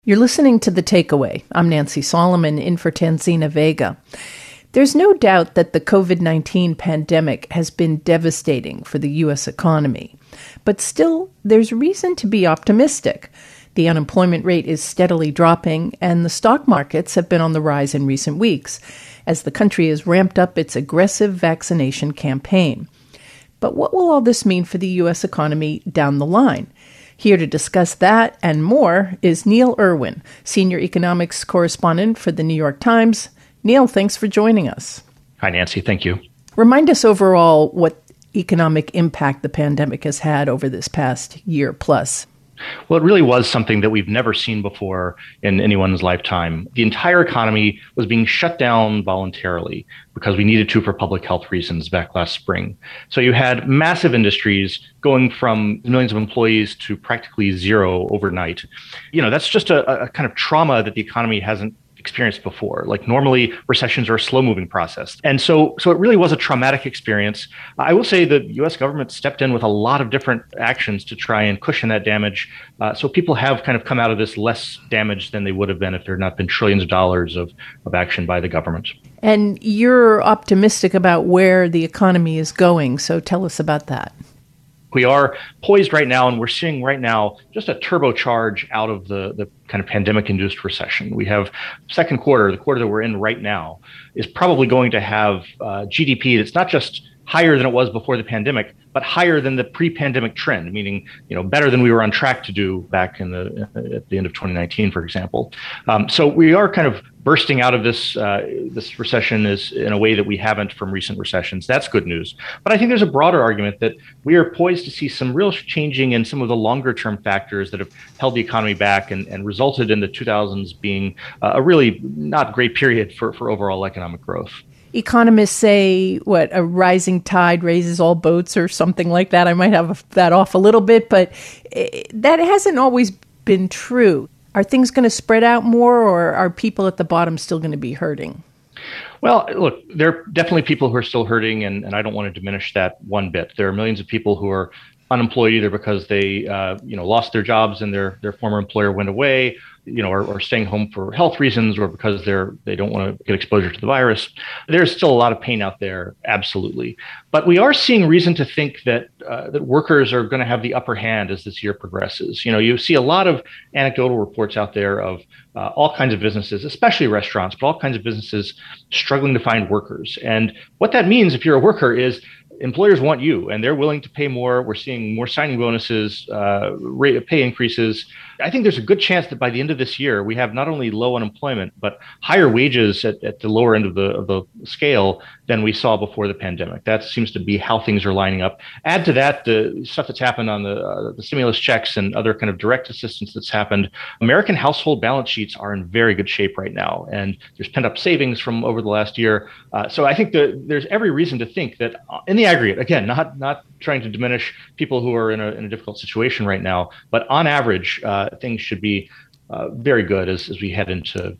You're listening to The Takeaway. I'm Nancy Solomon, in for Tanzina Vega. There's no doubt that the COVID-19 pandemic has been devastating for the U.S. economy. But still, there's reason to be optimistic. The unemployment rate is steadily dropping, and the stock markets have been on the rise in recent weeks, as the country has ramped up its aggressive vaccination campaign. But what will all this mean for the U.S. economy down the line? Here to discuss that and more is Neil Irwin, Senior Economics Correspondent for the New York Times. Neil, thanks for joining us. Hi, Nancy. Thank you. Remind us overall what economic impact the pandemic has had over this past year plus. Well, it really was something that we've never seen before in anyone's lifetime. The entire economy was being shut down voluntarily because we needed to for public health reasons back last spring. So you had massive industries going from millions of employees to practically zero overnight. That's just a kind of trauma that the economy hasn't experienced before. Like normally recessions are a slow moving process. And so it really was a traumatic experience. I will say the US government stepped in with a lot of different actions to try and cushion that damage. So people have kind of come out of this less damaged than they would have been if there had not been trillions of dollars of action by the government. And you're optimistic about where the economy is going. So tell us about that. We are poised right now, and we're seeing right now just a turbocharge out of the kind of pandemic-induced recession. We have second quarter, the quarter that we're in right now, is probably going to have GDP that's not just higher than it was before the pandemic, but higher than the pre-pandemic trend, meaning better than we were on track to do back at the end of 2019, for example. So we are kind of bursting out of this recession is in a way that we haven't from recent recessions. That's good news. But I think there's a broader argument that we are poised to see some real changing in some of the longer term factors that have held the economy back and resulted in the 2000s being a really not great period for overall economic growth. Economists say, a rising tide raises all boats or something like that. I might have that off a little bit, but that hasn't always been true. Are things going to spread out more, or are people at the bottom still going to be hurting? Well, look, there are definitely people who are still hurting, and I don't want to diminish that one bit. There are millions of people who are unemployed either because they lost their jobs and their former employer went away, or staying home for health reasons, or because they don't want to get exposure to the virus. There's still a lot of pain out there, absolutely. But we are seeing reason to think that workers are going to have the upper hand as this year progresses. You see a lot of anecdotal reports out there of all kinds of businesses, especially restaurants, but all kinds of businesses struggling to find workers. And what that means if you're a worker is employers want you, and they're willing to pay more. We're seeing more signing bonuses, rate of pay increases. I think there's a good chance that by the end of this year, we have not only low unemployment, but higher wages at the lower end of the scale than we saw before the pandemic. That seems to be how things are lining up. Add to that the stuff that's happened on the stimulus checks and other kind of direct assistance that's happened. American household balance sheets are in very good shape right now, and there's pent-up savings from over the last year. So I think there's every reason to think that in the aggregate, again, not trying to diminish people who are in a difficult situation right now, but on average, things should be very good as we head into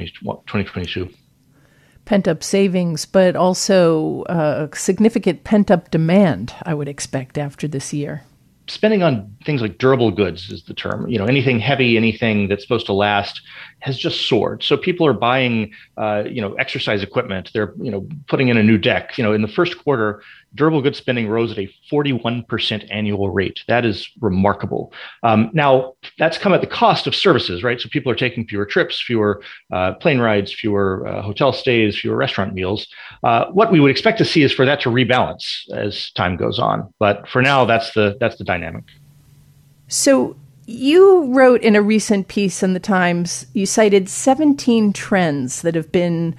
2022. Pent-up savings, but also significant pent-up demand, I would expect, after this year. Spending on things like durable goods is the term. Anything heavy, anything that's supposed to last has just soared. So people are buying, exercise equipment. They're, putting in a new deck. In the first quarter, durable goods spending rose at a 41% annual rate. That is remarkable. Now, that's come at the cost of services, right? So people are taking fewer trips, fewer plane rides, fewer hotel stays, fewer restaurant meals. What we would expect to see is for that to rebalance as time goes on. But for now, that's the dynamic. So you wrote in a recent piece in the Times, you cited 17 trends that have been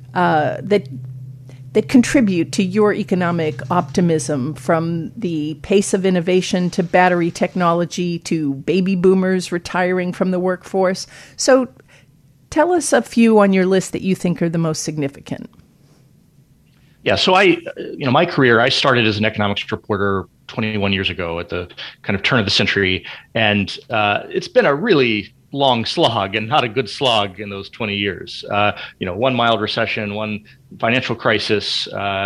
that contribute to your economic optimism, from the pace of innovation to battery technology to baby boomers retiring from the workforce. So tell us a few on your list that you think are the most significant. Yeah, so my career, I started as an economics reporter 21 years ago at the kind of turn of the century. And it's been a really long slog, and not a good slog in those 20 years. One mild recession, one financial crisis,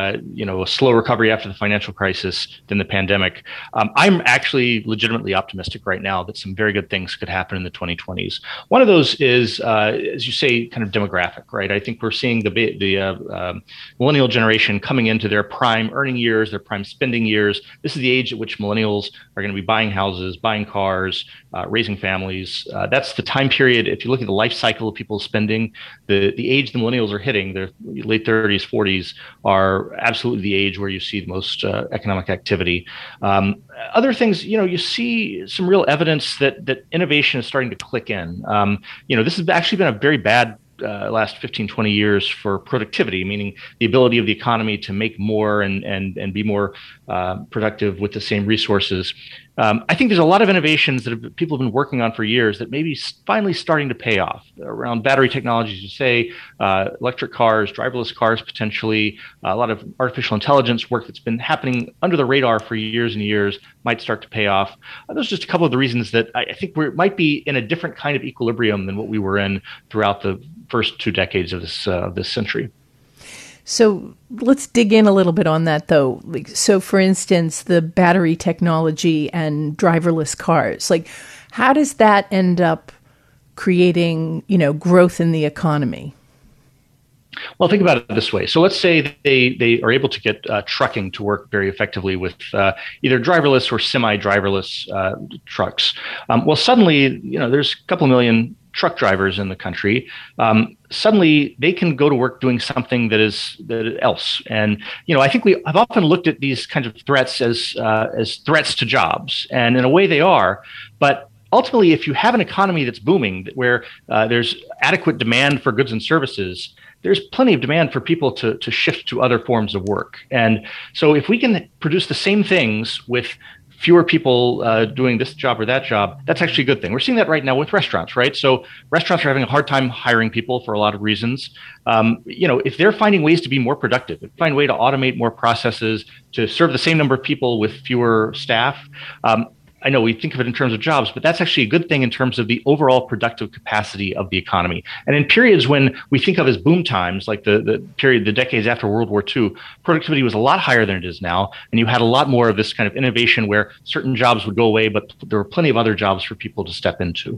a slow recovery after the financial crisis, then the pandemic. I'm actually legitimately optimistic right now that some very good things could happen in the 2020s. One of those is, as you say, kind of demographic, right? I think we're seeing the millennial generation coming into their prime earning years, their prime spending years. This is the age at which millennials are going to be buying houses, buying cars, raising families. That's the time period. If you look at the life cycle of people's spending, the age the millennials are hitting, their late 30s, 40s, are absolutely the age where you see the most economic activity. Other things, you see some real evidence that innovation is starting to click in. This has actually been a very bad last 15, 20 years for productivity, meaning the ability of the economy to make more and be more productive with the same resources. I think there's a lot of innovations that people have been working on for years that may be finally starting to pay off around battery technologies, you say, electric cars, driverless cars, potentially. A lot of artificial intelligence work that's been happening under the radar for years and years might start to pay off. Those are just a couple of the reasons that I think we might be in a different kind of equilibrium than what we were in throughout the first 2 decades of this century. So let's dig in a little bit on that, though. So, for instance, the battery technology and driverless cars, how does that end up creating, growth in the economy? Well, think about it this way. So let's say they are able to get trucking to work very effectively with either driverless or semi-driverless trucks. Well, suddenly, there's a couple million truck drivers in the country. Suddenly they can go to work doing something that is else. And, I think I've often looked at these kinds of threats as threats to jobs. And in a way they are. But ultimately, if you have an economy that's booming, where there's adequate demand for goods and services, there's plenty of demand for people to shift to other forms of work. And so if we can produce the same things with fewer people doing this job or that job, that's actually a good thing. We're seeing that right now with restaurants, right? So restaurants are having a hard time hiring people for a lot of reasons. If they're finding ways to be more productive, find a way to automate more processes to serve the same number of people with fewer staff, I know we think of it in terms of jobs, but that's actually a good thing in terms of the overall productive capacity of the economy. And in periods when we think of as boom times, like the decades after World War II, productivity was a lot higher than it is now. And you had a lot more of this kind of innovation where certain jobs would go away, but there were plenty of other jobs for people to step into.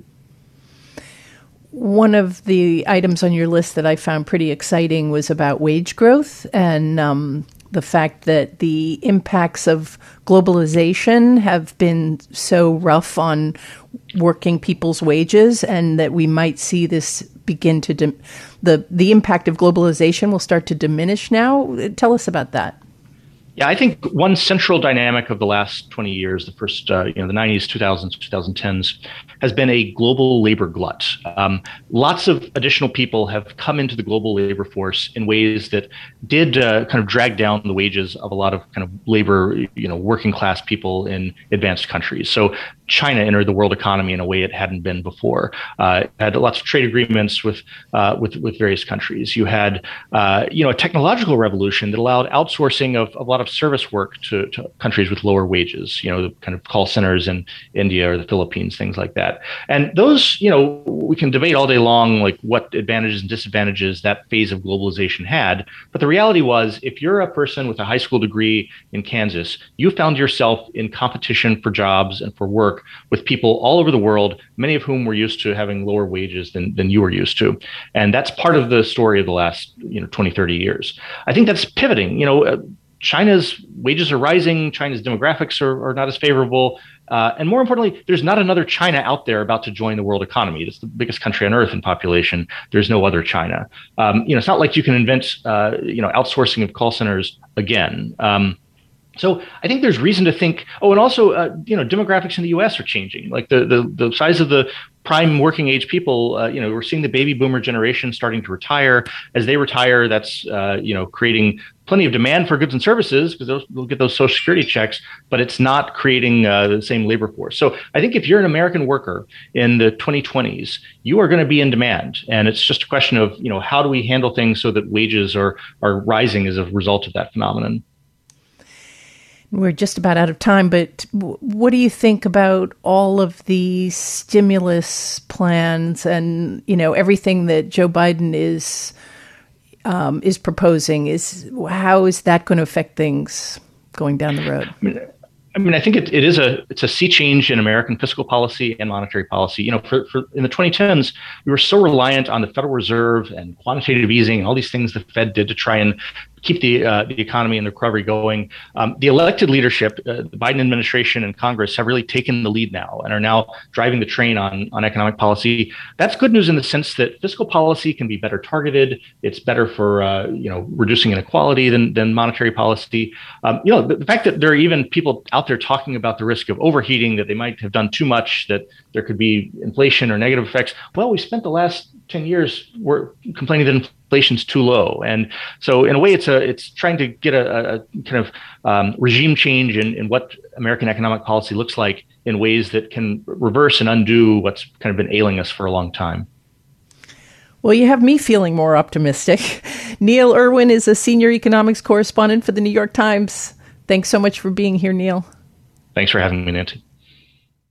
One of the items on your list that I found pretty exciting was about wage growth and the fact that the impacts of globalization have been so rough on working people's wages, and that we might see this begin to the impact of globalization will start to diminish now. Tell us about that. Yeah, I think one central dynamic of the last 20 years, the first, the 90s, 2000s, 2010s, has been a global labor glut. Lots of additional people have come into the global labor force in ways that did kind of drag down the wages of a lot of kind of labor, working class people in advanced countries. So China entered the world economy in a way it hadn't been before. Had lots of trade agreements with various countries. You had a technological revolution that allowed outsourcing of a lot of service work to countries with lower wages. The kind of call centers in India or the Philippines, things like that. And those, we can debate all day long like what advantages and disadvantages that phase of globalization had. But the reality was, if you're a person with a high school degree in Kansas, you found yourself in competition for jobs and for work with people all over the world, many of whom were used to having lower wages than you were used to. And that's part of the story of the last 20, 30 years. I think that's pivoting. China's wages are rising. China's demographics are not as favorable. And more importantly, there's not another China out there about to join the world economy. It's the biggest country on earth in population. There's no other China. It's not like you can invent, outsourcing of call centers again. So I think there's reason to think. Oh, and also, demographics in the U.S. are changing. Like the size of the prime working age people. We're seeing the baby boomer generation starting to retire. As they retire, that's creating plenty of demand for goods and services because they'll get those Social Security checks, but it's not creating the same labor force. So I think if you're an American worker in the 2020s, you are going to be in demand, and it's just a question of how do we handle things so that wages are rising as a result of that phenomenon. We're just about out of time, but what do you think about all of the stimulus plans and, everything that Joe Biden is is proposing. How is that going to affect things going down the road? I think it's a sea change in American fiscal policy and monetary policy. For in the 2010s, we were so reliant on the Federal Reserve and quantitative easing and all these things the Fed did to try and keep the economy and the recovery going. The elected leadership, the Biden administration and Congress, have really taken the lead now and are now driving the train on economic policy. That's good news in the sense that fiscal policy can be better targeted. It's better for reducing inequality than monetary policy. The fact that there are even people out there talking about the risk of overheating, that they might have done too much, that there could be inflation or negative effects. Well, we spent the last 10 years we're complaining that inflation's too low. And so in a way, it's trying to get a kind of regime change in what American economic policy looks like in ways that can reverse and undo what's kind of been ailing us for a long time. Well, you have me feeling more optimistic. Neil Irwin is a senior economics correspondent for the New York Times. Thanks so much for being here, Neil. Thanks for having me, Nancy.